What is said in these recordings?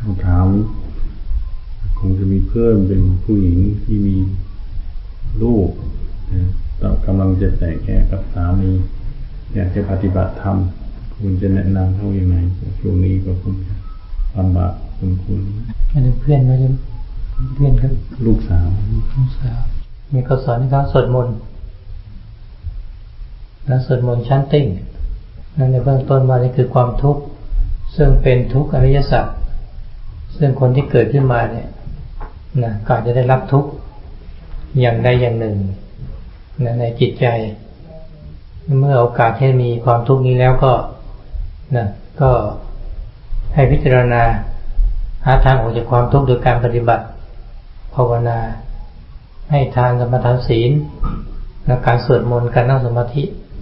ถามคงจะมีเพื่อนเป็นผู้หญิงที่มีลูกนะกำลังจะแต่งแก่กับสามีอยากจะปฏิบัติธรรมคุณจะแนะนำเขาอย่างไรช่วงนี้ก็คงจะลำบากคุณอันนี้เพื่อนไหมเพื่อนครับลูกสาวมีเขาสอนให้เขาสวดมนต์แล้วสวดมนต์ชั้นติ้งนั่นในเบื้องต้นว่านี่คือความทุกข์ซึ่งเป็นทุกข์อริยสัจซึ่งคนที่เกิดขึ้นมาเนี่ยนะก็จะได้รับทุกข์อย่างใดอย่างหนึ่งนะในจิตใจเมื่อโอกาสที่มีความทุกข์นี้แล้วก็ให้พิจารณาหาทางออกจากความทุกข์โดยการปฏิบัติภาวนาให้ทานสมาทานศีลและการสวดมนต์การนั่งสมาธิ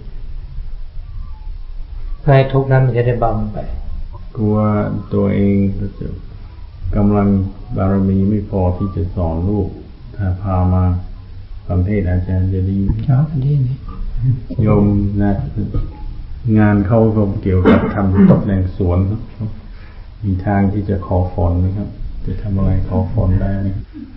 เพื่อให้ทุกข์นั้นมันจะได้เบาลงไปกลัวตัวเองจะกำลังบารมีไม่พอที่จะสอนลูกถ้าพามาฟังเทศอาจารย์จะดีดีนี่โยมนะงานเขาก็เกี่ยวกับทำตกแต่งสวนมีทางที่จะขอฝนไหมครับจะทำอะไรขอฝนได้ไหม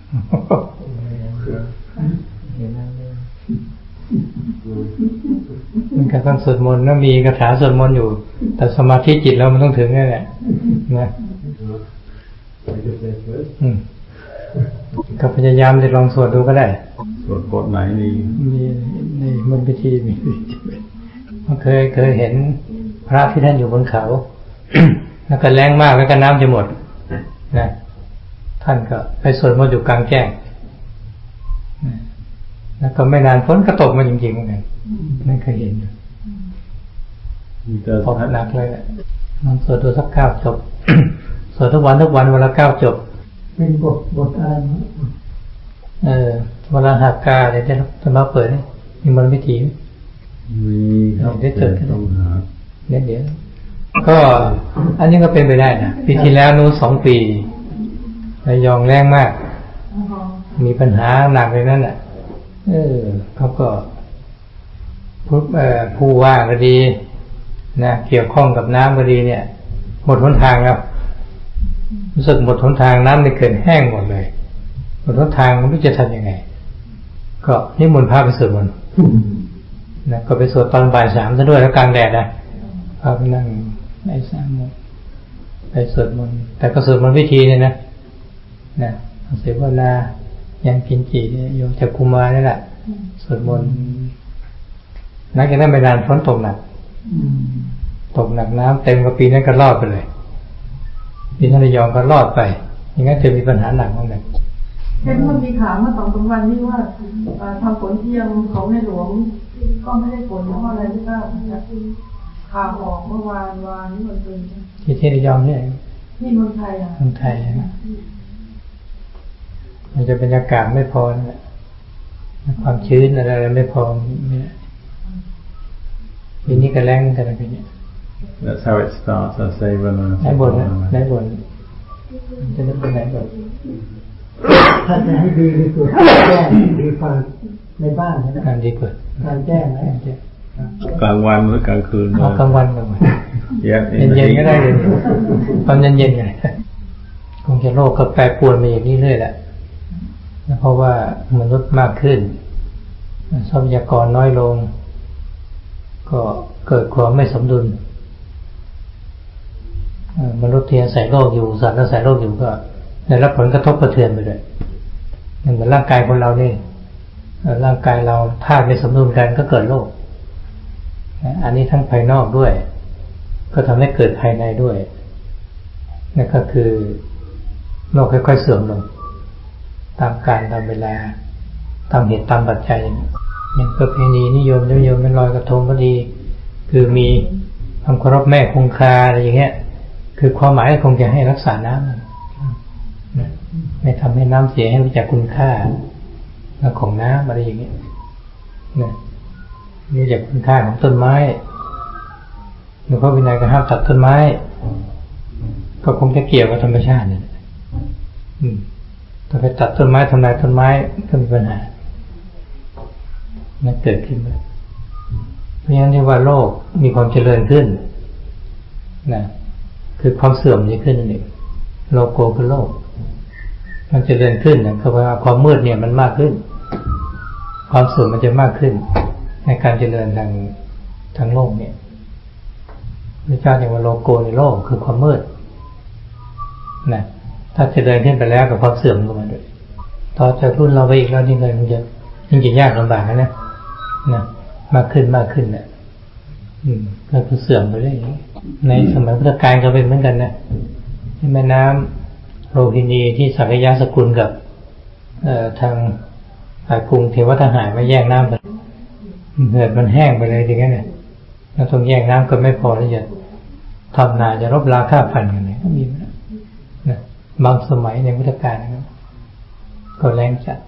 มันก็ต้องสวดมนต์นะมีคาถาสวดมนต์อยู่แต่สมาธิจิตเรามันต้องถึงนั่นแหละนะก็พยายามจะลองสวดดูก็ได้สวดบทไหนมีในมนต์พิธีมีมันเคยเห็นพระที่ท่านอยู่บนเขาแล้วก็แรงมากแล้วก็น้ำจะหมดนะท่านก็ไปสวดมนต์อยู่กลางแจ้งแล้วก็ไม่นานฝนก็ตกมาจริงๆเหมือนกันไม่เคยเห็นตกหนักเลยมันสวดตัวสัก9 จบสวดทุกวันวันละ9 จบเป็นบทอะไรเวลาหักกาเนี่ยจะมาเปิดมีมนต์พิธีมีได้เกิดขึ้นเนี่ยเดี๋ยวก็อันนี้ก็เป็นไปได้นะปีที่แล้วนู้น2 ปีระยองแรงมากมีปัญหาหนักเลยนั่นแหละเขาก็ผู้ว่าก็ดีนะเกี่ยวข้องกับน้ำก็ดีเนี่ยหมดหนทางแล้วรู้สึกหมดหนทางน้ำในเขื่อนแห้งหมดเลยหมดหนทางไม่รู้จะทำยังไงก็นิมนต์พระไปสวดมนต์นะก็ไปสวดตอนบ่าย 3ซะด้วยแล้วกลางแดดนะพาไปนั่งบ่าย 3 โมงไปสวดมนต์แต่ก็สวดมนต์วิธีเนี่ยนะเสวนายังกินจีโยจากกุมารนี่แหละสวดมนต์นักจากนั้นไม่นานฝนตกหนักน้ำเต็มกับปีนั้นก็รอดไปเลยปีนั้นระยองก็รอดไปอย่างนั้นจะมีปัญหาหนักมากเลยเห็นมันมีข่าวเมื่อ2-3 วันนี้ว่าทำฝนเทียมของในหลวงก็ไม่ได้ฝนเพราะอะไรที่ทราบข่าวออกเมื่อวานนี้มันเป็นที่ระยองนี่ที่เมืองไทยเมืองไทยมันจะบรรยากาศไม่พอนะความชื้นอะไรไม่พอเนี่ยปีนี้ก็แรงกันนะปีนี้ That's how it starts. I say when I ไหนบนจะได้เป็นไหนบนถ้าจะให้ดีที่สุดแจ้งดีกว่าในบ้านนะการดีกว่าการแจ้งนะกลางวันหรือกลางคืนกลางวันเย็นก็ได้เลยตอนเย็นๆไงคงจะโลกก็แปรปรวนมาอย่างนี้เรื่อยแหละเพราะว่ามนุษย์มากขึ้นทรัพยากรน้อยลงก็เกิดความไม่สมดุลมนุษย์ที่อาศัยโลกอยู่สัตว์อาศัยโลกอยู่ก็ได้รับผลกระทบกระเทือนไปเลยเหมือนร่างกายคนเรานี่ร่างกายเราธาตุไม่สมดุลกันก็เกิดโรคอันนี้ทั้งภายนอกด้วยก็ทำให้เกิดภายในด้วยนั่นก็คือโลกค่อยๆเสื่อมลงตามกาลตามเวลาตามเหตุตามปัจจัยอย่างประเพณีนิยมเป็นลอยกระทงก็ดีคือมีความเคารพแม่คงคาอะไรอย่างเงี้ยคือความหมายคงจะให้รักษาน้ำไม่ทำให้น้ำเสียให้รู้จักคุณค่าของน้ำอะไรอย่างเงี้ยรู้จักคุณค่าของต้นไม้หลวงพ่อวินัยก็ห้ามตัดต้นไม้ก็คงจะเกี่ยวกับธรรมชาติเนี่ยถ้าไปตัดต้นไม้ทำลายต้นไม้ก็มีปัญหามันเกิดขึ้นมาเพราะฉะนั้นที่ว่าโลกมีความเจริญขึ้นนะคือความเสื่อมนี้ขึ้นนั่นเองโลโกคือโลกมันจะเจริญขึ้นนะคือว่าความมืดเนี่ยมันมากขึ้นความเสื่อมมันจะมากขึ้นในการเจริญทางโลกเนี่ยพระเจ้าเรียกว่าโลโกในโลกคือความมืดนะถ้าเจริญขึ้นไปแล้วกับความเสื่อมก็มาด้วยต่อจากรุ่นเราไปอีกแล้วนี่เลยมันจะยิ่งจะยากลำบากนะมากขึ้นเนี่ยก็คือเสื่อมไปเรื่อยในสมัยพุทธกาลก็เป็นเหมือนกันนะแม่น้ำโรฮินีที่สักยะสกุลกับทางกรุงเทวทหารมาแย่งน้ำกันเกิดมันแห้งไปเลยทีนี้เนี่ยแล้วตรงแย่งน้ำก็ไม่พอที่จะทำนาจะรบราฆ่าฟันกันเนี่ยก็มีนะบางสมัยในพุทธกาลนะครับก็แรงจัด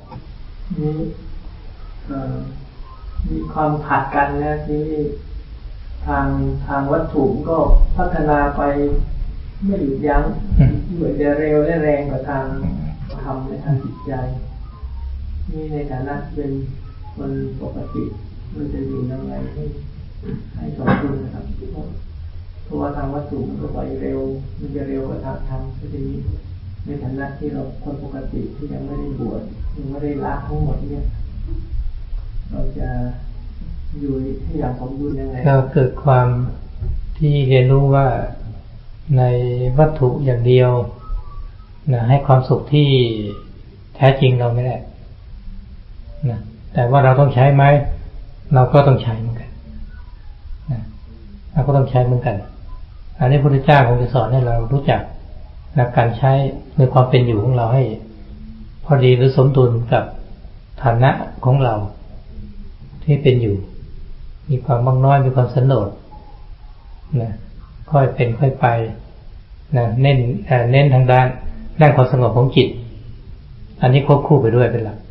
มีความผัดกันนะที่ทางวัตถุก็พัฒนาไปไม่หยุดยั้งเหมือนจะเร็วและแรงกว่าทางธรรมในทางจิตใจนี่ในฐานะเป็นคนปกติมันจะอยู่ยังไงให้สมดุลนะครับเพราะว่าทางวัตถุมันก็ไปเร็วมันจะเร็วกว่าทางธรรมก็จะมีในฐานะที่เราคนปกติที่ยังไม่ได้บวชยังไม่ได้ละทั้งหมดเนี่ยเราจะอยู่ให้อย่างสมดุลยังไงก็เกิดความที่เรียนรู้ว่าในวัตถุอย่างเดียวนะให้ความสุขที่แท้จริงเราไม่ได้นะแต่ว่าเราต้องใช้ไหมเราก็ต้องใช้เหมือนกันนะเราก็ต้องใช้เหมือนกันอันนี้พระพุทธเจ้าคงจะสอนให้เรารู้จักหลักการใช้ในความเป็นอยู่ของเราให้พอดีหรือสมดุลกับฐานะของเราที่เป็นอยู่มีความมากน้อยมีความสันโดษนะค่อยเป็นค่อยไปนะเน้นทางด้านความสงบของจิตอันนี้ควบคู่ไปด้วยเป็นหลัก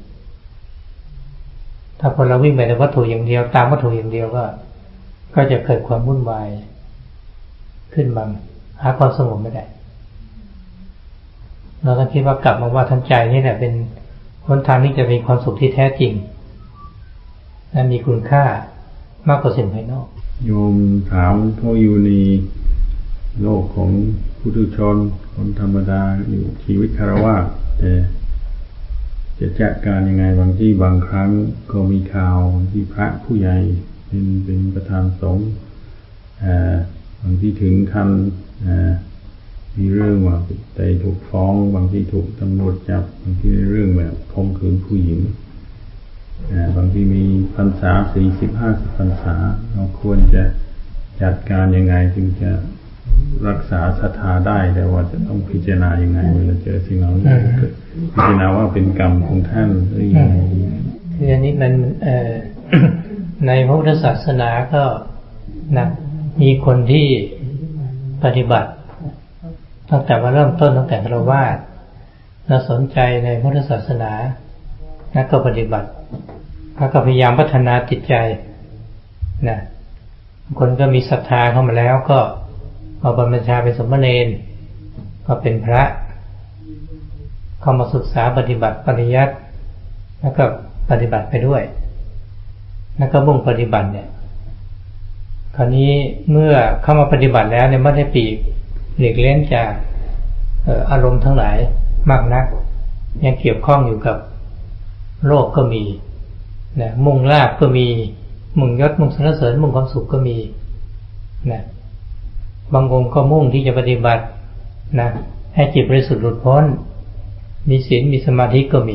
ถ้าคนเราวิ่งไปในวัตถุอย่างเดียวตามวัตถุอย่างเดียวก็จะเกิดความวุ่นวายขึ้นบางหาความสงบไม่ได้เราต้องคิดว่ากลับมาว่าทันใจนี่แหละเป็นหนทางที่จะมีความสุขที่แท้จริงและมีคุณค่ามากกว่าสิ่งภายนอกโยมถามเขาอยู่ในโลกของปุถุชนคนธรรมดาอยู่ชีวิตคฤหัสถ์แต่จะจัดการยังไงบางที่บางครั้งก็มีข่าวที่พระผู้ใหญ่เป็นประธานสงฆ์บางที่ถึงขั้นมีเรื่องว่าไปถูกฟ้องบางที่ถูกตำรวจจับบางที่เรื่องแบบข่มขืนผู้หญิงบางที่มีพรรษา40-50 พรรษาเราควรจะจัดการยังไงจึงจะรักษาศรัทธาได้แต่ว่าจะต้องพิจารณายังไงเวลาเจอสิ่งเหล่านี้พิจารณาว่าเป็นกรรมของท่านหรือยังไงคืออันนี้มันในพระพุทธศาสนาก็นะมีคนที่ปฏิบัติตั้งแต่ว่าเริ่มต้นตั้งแต่ฆราวาสและสนใจในพุทธศาสนาและก็ปฏิบัติก็พยายามพัฒนาจิตใจนะคนก็มีศรัทธาเข้ามาแล้วก็มาบรรพชาเป็นสมณเณรก็เป็นพระเข้ามาศึกษาปฏิบัติปริยัติแล้วก็ปฏิบัติไปด้วยแล้วก็มุ่งปฏิบัติเนี่ยคราวนี้เมื่อเข้ามาปฏิบัติแล้วเนี่ยไม่ได้ปีกหลีกเล่นจากอารมณ์ทั้งหลายมากนักยังเกี่ยวข้องอยู่กับโลกก็มีนะมุ่งลาภก็มีมุ่งยศมุ่งสรรเสริญมุ่งความสุขก็มีนะบางองค์ก็มุ่งที่จะปฏิบัตินะให้จิตบริสุทธิ์หลุดพ้นมีศีลมีสมาธิก็มี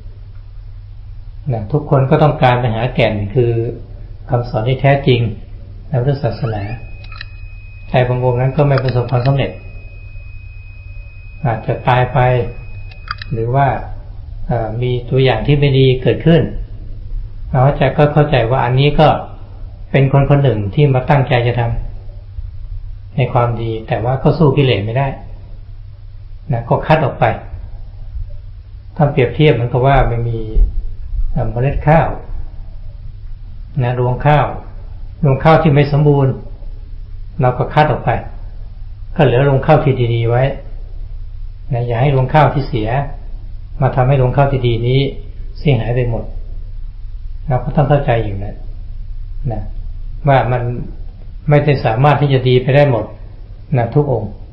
นะทุกคนก็ต้องการไปหาแก่นคือคำสอนที่แท้จริงในพุทธศาสนาแต่บางองค์นั้นก็ไม่ประสบความสำเร็จอาจจะตายไปหรือว่ามีตัวอย่างที่ไม่ดีเกิดขึ้นเราก็เข้าใจว่าอันนี้ก็เป็นคนคนหนึ่งที่มาตั้งใจจะทำในความดีแต่ว่าก็สู้กิเลสไม่ได้นะก็คัดออกไปถ้าเปรียบเทียบมันก็ว่าไม่มีเมล็ดข้าวนะรวงข้าวที่ไม่สมบูรณ์เราก็คัดออกไปก็เหลือรวงข้าวที่ดีๆไว้นะอย่าให้รวงข้าวที่เสียมาทำให้รวงข้าวที่ดีนี้เสียหายไปหมดเราก็ต้องเข้าใจอยู่นะว่ามันไม่ได้สามารถที่จะดีไปได้หมดนะทุกองค์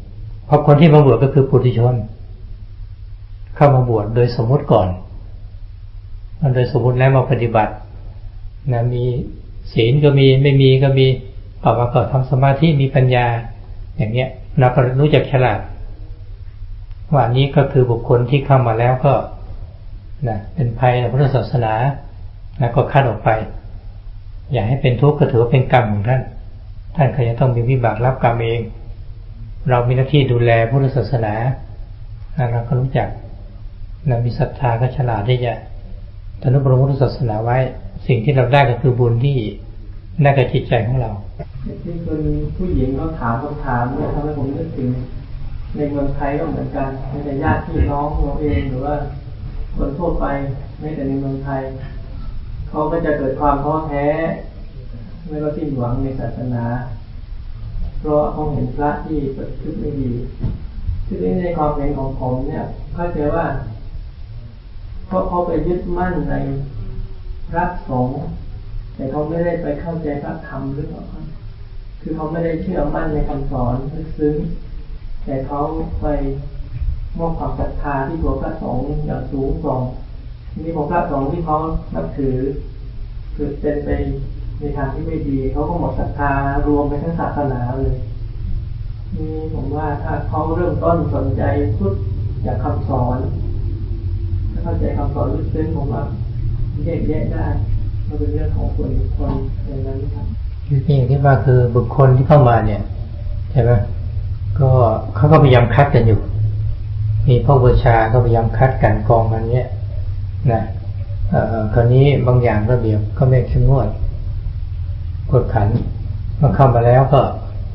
เพราะคนที่มาบวชก็คือปุถุชนเข้ามาบวชโดยสมมติก่อนโดยสมมติแล้วมาปฏิบัตินะมีศีลก็มีไม่มีก็มีต่อมาก็ทำสมาธิมีปัญญาอย่างเงี้ยเราก็รู้จักฉลาดว่านี้ก็คือบุคคลที่เข้ามาแล้วก็นะเป็นภัยในพุทธศาสนานะก็คัดออกไปอย่าให้เป็นทุกข์ก็ถือว่าเป็นกรรมของท่านก็ยังต้องมีวิบากรับกรรมเองเรามีหน้าที่ดูแลพุทธศาสนาเราก็รู้จักนะมีศรัทธาก็ฉลาดที่จะทนุบำรุงพุทธศาสนาไว้สิ่งที่เราได้ก็คือบุญที่ได้กับจิตใจของเราที่คนผู้หญิงเขาถามคำถามเนี่ยทำให้ผมนึกถึงในเมืองไทยก็เหมือนกันในญาติพี่น้องเราเองหรือว่าคนทั่วไปไม่แต่ในเมืองไทยเขาก็จะเกิดความท้อแท้ไม่ก็สิ้นหวังในศาสนาเพราะเขาเห็นพระที่ปฏิบัติไม่ดีที่นี้ในความเห็นของผมเนี่ยเข้าใจว่าเพราะเขาไปยึดมั่นในพระสงฆ์แต่เขาไม่ได้ไปเข้าใจพระธรรมหรือเปล่าคือเขาไม่ได้เชื่อมั่นในคำสอนลึกซึ้งแต่เขาไปมอบความศรัทธาที่ตัวพระสงฆ์อย่างสูงส่งนี่ของพระสงฆ์ที่เขานับถือคือเป็นไปในทางที่ไม่ดีเขาก็หมดศรัทธารวมไปทั้งศาสนาเลยนี่ผมว่าถ้าเขาเริ่มต้นสนใจพุทธจากคำสอนถ้าเข้าใจคำสอนลึกซึ้งผมว่าแยกแยะได้มันเป็นเรื่องของคนอย่างนั้นครับคืออย่างที่ว่าคือบุคคลที่เข้ามาเนี่ยใช่ไหมก็เขาก็พยายามคัดกันอยู่มีพวกบูชาก็พยายามคัดกันกองกันเนี้ยนะคราวนี้บางอย่างระเบียบก็ไม่เข้มงวดกดขันมาเข้ามาแล้วก็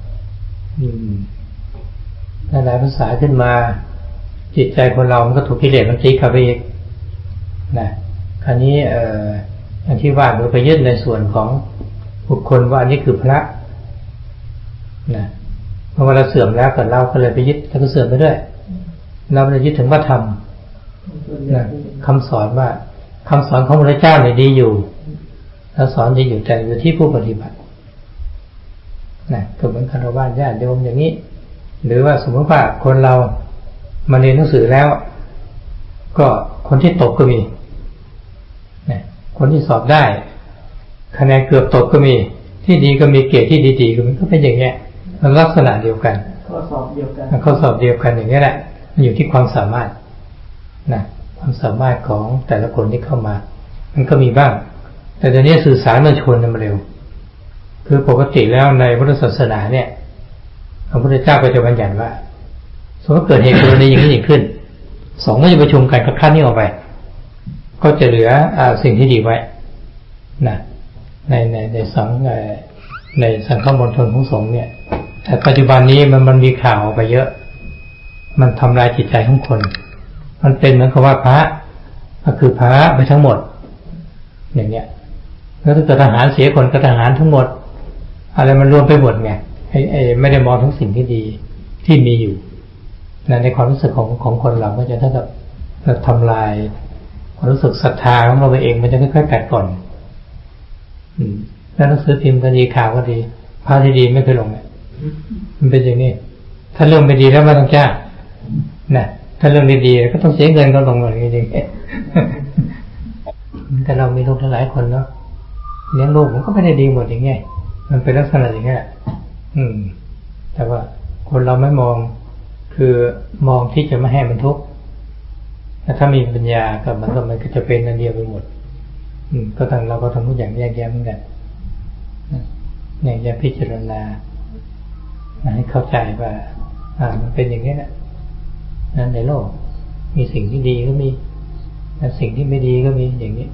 หลายภาษาขึ้นมาจิตใจคนเรามันก็ถูกกิเลสมันตีเข้าไปอีกนะคราวนี้อย่างที่ว่าเราไปยึดในส่วนของบุคคลว่าอันนี้คือพระนะเมื่อเราเสื่อมแล้วกับเราก็เลยไปยึดแล้วก็เสื่อมไปด้วยเราเลยยึดถึงพระธรรมนะคำสอนว่าคำสอนของพระเจ้าเนี่ยดีอยู่แล้วสอนดีอยู่แต่อยู่ที่ผู้ปฏิบัตินะก็เหมือนคารวะญาติโยมอย่างนี้หรือว่าสมมติว่าคนเรามาเรียนหนังสือแล้วก็คนที่ตกก็มีนะคนที่สอบได้คะแนนเกือบตกก็มีที่ดีก็มีเกรดที่ดีๆก็มันก็เป็นอย่างเงี้ยมันลักษณะเดียวกันข้อสอบเดียวกันอย่างนี้แหละมันอยู่ที่ความสามารถนะความสามารถของแต่ละคนที่เข้ามามันก็มีบ้างแต่ตอนนี้สื่อสารมันชนกันมาเร็วคือปกติแล้วในพุทธศาสนาเนี่ยพระพุทธเจ้าก็จะบัญญัติว่าสมมติเกิดเหตุกรณีอย่างนี้ขึ้นสองก็จะประชุมกันกับขั้นนี้ออกไปก็จะเหลือสิ่งที่ดีไว้นะในสังฆมณฑลของสงฆ์เนี่ยแต่ปัจจุบันนี้มันมีข่าวออกไปเยอะมันทำลายจิตใจของคนมันเป็นเหมือนกับว่าพระก็คือพระไปทั้งหมดอย่างเงี้ยแล้วถ้าเกิดทหารเสียคนก็ทหารทั้งหมดอะไรมันรวมไปหมดไงไม่ได้มองทั้งสิ่งที่ดีที่มีอยู่ในความรู้สึกของคนเราก็จะถ้าแบบทำลายความรู้สึกศรัทธาของเราไปเองมันจะค่อยๆกัดก่อนแล้วหนังสือพิมพ์ก็ดีข่าวก็ดีพระที่ดีไม่เคยลงเนี่ยมันเป็นอย่างนี้ถ้าเรื่องไม่ดีแล้วไม่ต้องจ้างนะถ้าเรื่องดีๆก็ต้องเสียเงินก็ลงหมดจริงๆแต่เรามีลูกหลายคนเนาะเลี้ยงลูกมันก็ไม่ได้ดีหมดอย่างเงี้ยมันเป็นลักษณะอย่างเงี้ยแต่ว่าคนเราไม่มองคือมองที่จะไม่ให้มันทุกข์ถ้ามีปัญญากับมันก็จะเป็นอันเดียวไปหมดก็ทางเราก็ทำทุกอย่างแยกแยะเหมือนกันอย่างจะพิจารณาให้เข้าใจว่ามันเป็นอย่างนี้แหละนั้นในโลกมีสิ่งที่ดีก็มีสิ่งที่ไม่ดีก็มีอย่างนี้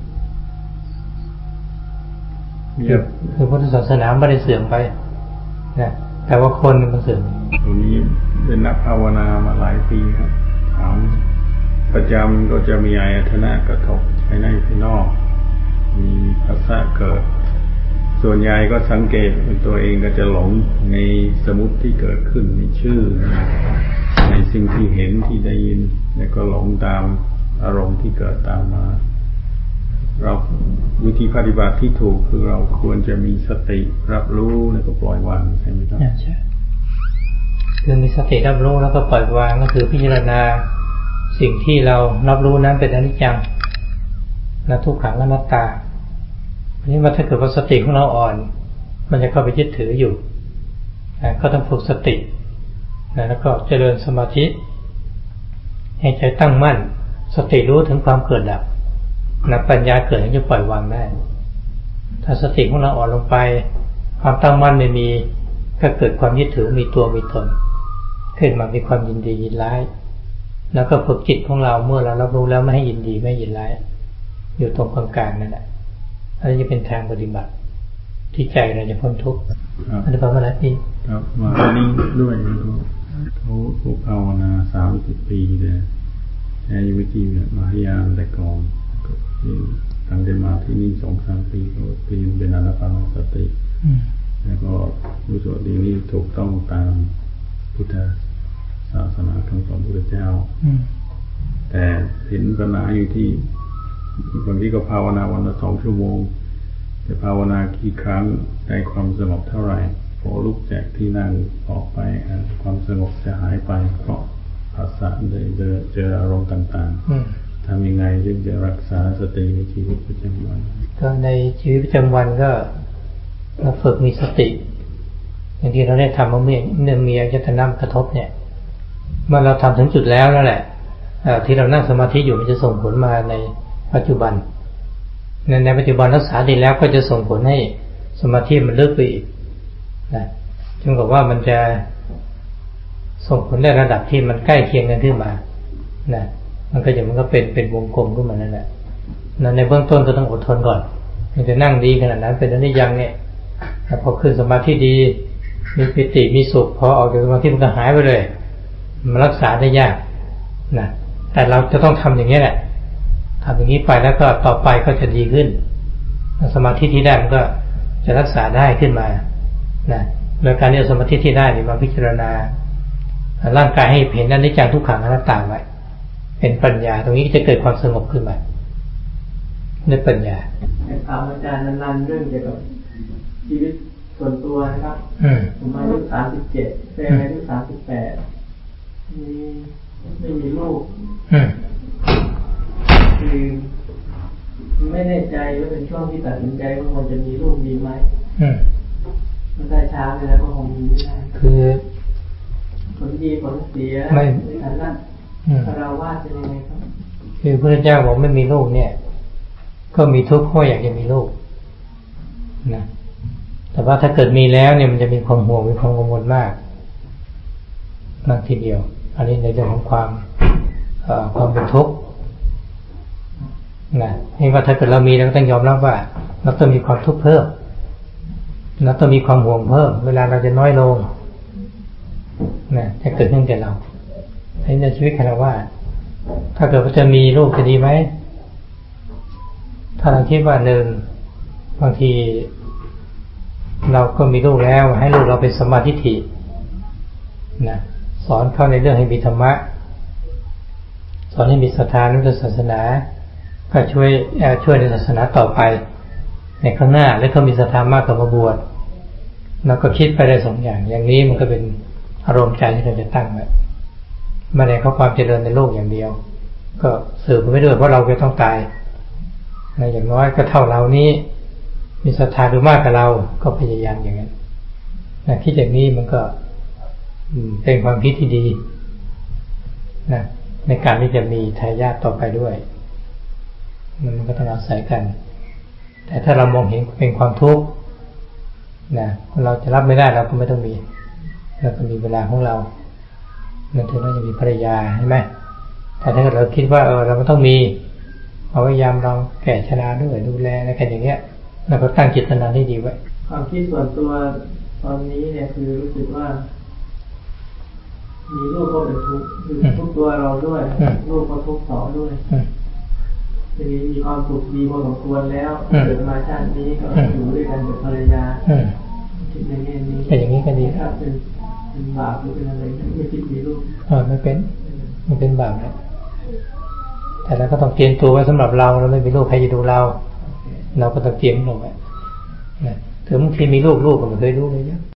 คือพุทธศาสนาไม่ได้เสื่อมไปนะแต่ว่าคนมันเสื่อมตรงนี้เป็นนักภาวนามาหลายปีครับถามประจำก็จะมีอายตนะกระทบภายในภายนอกมีภาษาเกิดส่วนใหญ่ก็สังเกตเป็นตัวเองก็จะหลงในสมุติที่เกิดขึ้นในชื่อในสิ่งที่เห็นที่ได้ยินแล้วก็หลงตามอารมณ์ที่เกิดตามมาเราวิธีปฏิบัติที่ถูกคือเราควรจะมีสติรับรู้แล้วก็ปล่อยวางใช่ไหมครับใช่คือมีสติรับรู้แล้วก็ปล่อยวางก็คือพิจารณาสิ่งที่เรารับรู้นั้นเป็นอนิจจังและทุกขังอนัตตาทีนี้ว่าถ้าเกิดว่าสติของเราอ่อนมันจะเข้าไปยึดถืออยู่ก็ต้องฝึกสติแล้วก็เจริญสมาธิให้ใจตั้งมั่นสติรู้ถึงความเกิดดับปัญญาเกิดให้จะปล่อยวางได้ถ้าสติของเราอ่อนลงไปความตั้งมั่นไม่มีก็เกิดความยึดถือมีตัวมีตนขึ้นมามีความยินดียินร้ายแล้วก็ฝึกจิตของเราเมื่อเรารับรู้แล้วไม่ให้ยินดีไม่ยินร้ายอยู่ตรงกลางๆนั่นแหละอันนี้จะเป็นทางปฏิบัติที่ใจเราจะพ้นทุกข์อันนี้ประมาณนี้ครับมานิ่งด้วยเขาภาวนา30 ปีเลยใช้วิธีแบบมหายานแต่ก่อนตั้งแต่มาที่นี่2-3 ปีก็เปลี่ยนเป็นอนาปานสติแล้วก็รู้สึกดีนี่ถูกต้องตามพุทธศาสนาคำสอนพระพุทธเจ้าแต่เห็นปัญหาอยู่ที่บางทีก็ภาวนาวันละ2 ชั่วโมงแต่ภาวนากี่ครั้งได้ความสงบเท่าไหร่พอลุกจากที่นั่งออกไปความสงบจะหายไปเพราะภาษาเจออารมณ์ต่างๆทำยังไงจึงจะรักษาสติในชีวิตประจำวันก็ในชีวิตประจำวันก็เราฝึกมีสติอย่างที่เราได้ทำเมื่อมีอายตนะกระทบเนี่ยเมื่อเราทำถึงจุดแล้วนั่นแหละที่เรานั่งสมาธิอยู่มันจะส่งผลมาในปัจจุบันในปัจจุบันรักษาดีแล้วก็จะส่งผลให้สมาธิมันลึกไปอีกนะจนกับว่ามันจะส่งผลได้ระดับที่มันใกล้เคียงกันขึ้นมานะมันก็เป็นวงกลมขึ้นมานั่นแหละในเบื้องต้นก็ต้องอดทนก่อนมันจะนั่งดีขนาดนั้นเป็นอนิจจังเนี่ยพอขึ้นสมาธิดีมีปิติมีสุขพอออกจากสมาธิมันก็หายไปเลยมันรักษาได้ยากนะแต่เราจะต้องทำอย่างนี้แหละทำอย่างนี้ไปแล้วก็ต่อไปก็จะดีขึ้นสมาธิที่ได้มันก็จะรักษาได้ขึ้นมานะโดยการที่สมาธิที่ได้มาพิจารณาร่างกายให้เห็นอนิจจังทุกขังอนัตตาไว้เป็นปัญญาตรงนี้จะเกิดความสงบขึ้นมาด้วยปัญญาถามอาจารย์นานๆเรื่องเกี่ยวกับชีวิตส่วนตัวนะครับผมอายุ37แฟนอายุ38ไม่มีลูกคือไม่แน่ใจว่าเป็นช่วงที่ตัดสินใจว่าควรจะมีลูกดีไหมมันได้ช้าไปแล้วก็คงมีไม่ได้คือผลดีผลเสียในฐานะเราว่าจะยังไงครับคือพระเจ้าบอกไม่มีลูกเนี่ยก็มีทุกข์เพราะอยากจะมีลูกนะแต่ว่าถ้าเกิดมีแล้วเนี่ยมันจะมีความห่วงมีความกังวลมากทีเดียวอันนี้ในเรื่องของความเป็นทุกข์นะนี่ว่าถ้าเกิดเรามีเราก็ต้องยอมรับว่าเราต้องมีความทุกข์เพิ่มเราต้องมีความห่วงเพิ่มเวลาเราจะน้อยลงนะจะเกิดขึ้นแก่เราในชีวิตคฤหัสถ์ถ้าเกิดว่าจะมีลูกจะดีไหมถ้าเราคิดว่าหนึ่งบางทีเราก็มีลูกแล้วให้ลูกเราเป็นสัมมาทิฏฐินะสอนเข้าในเรื่องให้มีธรรมะสอนให้มีศรัทธาในศาสนาก็ช่วยในศาสนาต่อไปในข้างหน้าแล้วก็มีศรัทธามากกับมาบวชแล้วก็คิดไปได้2 อย่างนี้มันก็เป็นอารมณ์ใจที่เราจะตั้งไว้ไม่ได้เข้าความเจริญในโลกอย่างเดียวก็สืบไปด้วยเพราะเราจะต้องตายอย่างน้อยก็เท่าเรานี้มีศรัทธาหรือมากกว่าเราก็พยายามอย่างนั้นคิดอย่างนี้มันก็เป็นความคิดที่ดีนะในการที่จะมีทายาทต่อไปด้วยมันก็ต้องอาศัยกันแต่ถ้าเรามองเห็นเป็นความทุกข์นะเราจะรับไม่ได้เราก็ไม่ต้องมีเราก็มีเวลาของเรามันถึงเราจะมีภรรยาใช่ไหมแต่ถ้าเราคิดว่าเราไม่ต้องมีเอาพยายามเราแก่ชราด้วยดูแลอะไรกันอย่างเงี้ยเราก็ตั้งจิตตนาให้ดีไว้ความคิดส่วนตัวตอนนี้เนี่ยคือรู้สึกว่ามีลูกก็เป็นทุกข์ทุกตัวเราด้วยลูกก็ทุกข์ต่อด้วยทีนี้มีความสุขดีพอสมควรแล้วเกิดมาชาตินี้ก็อยู่ด้วยกันกับภรรยาคิดในแง่นี้แต่อย่างนี้ก็ดีครับเป็นบาปหรือเป็นอะไรไม่คิดมีลูกไม่เป็นบาปนะแต่เราก็ต้องเตรียมตัวไว้สำหรับเราไม่มีลูกใครจะดูเราก็ต้องเตรียมลงไว้ถึงบางทีมีลูกก็ไม่เคยรู้เลยเนี่ย